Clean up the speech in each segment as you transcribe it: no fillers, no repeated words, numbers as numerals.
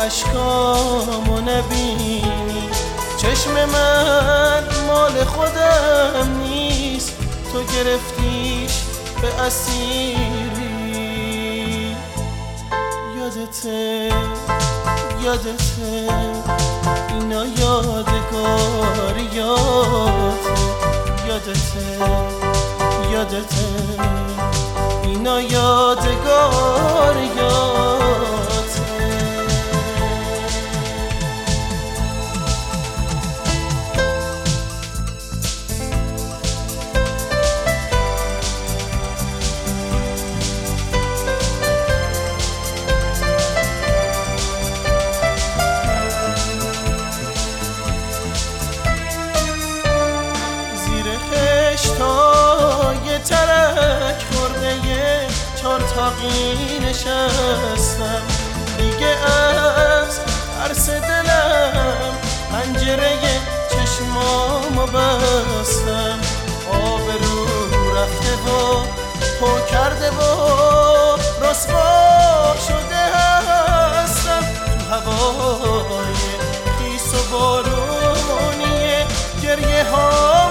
اشکامو نبینی. چشم من مال خودم نیست، تو گرفتیش به اسیری. یادته اینا یادگاریاته. یادته اینا یادگاریاته. خشتای ترک خورده چار تاقی نشستم. دیگه از ترس دلم پنجره چشمامو بستم. آب رو رفته و تو کرده و رسوا شده هستم. تو هوای خیس و بارونی گریه هام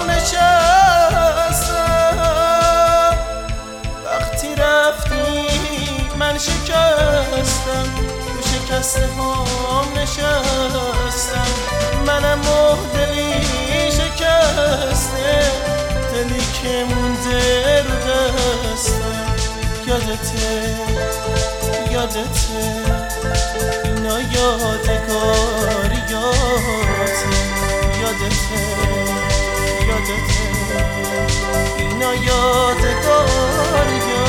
نشستم. وقتی رفتی من شکستم، تو شکسته هام نشستم. منم دلی شکسته، دلی که مونده رو دستم. یادته اینا یادگاریاته. یادته اینا یادگاریاته.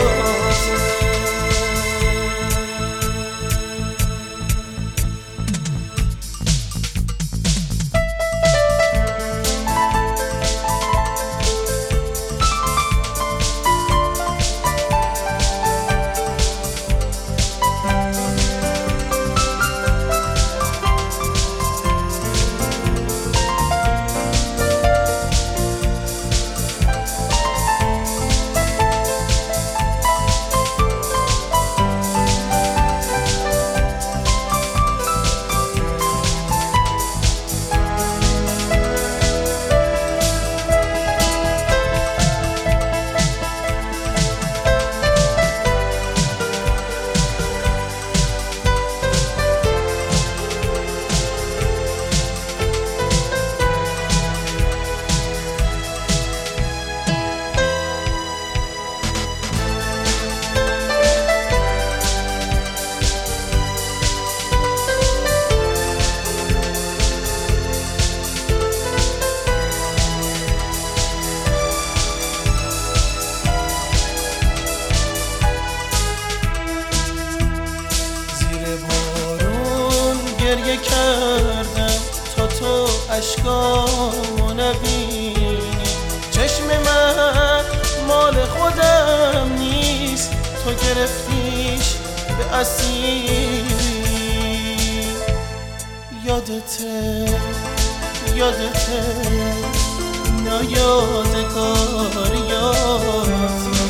گریه کردم تا تو اشکامو نبینی. چشم من مال خودم نیست، تو گرفتیش به اسیری. یادته اینا یادگاریاته.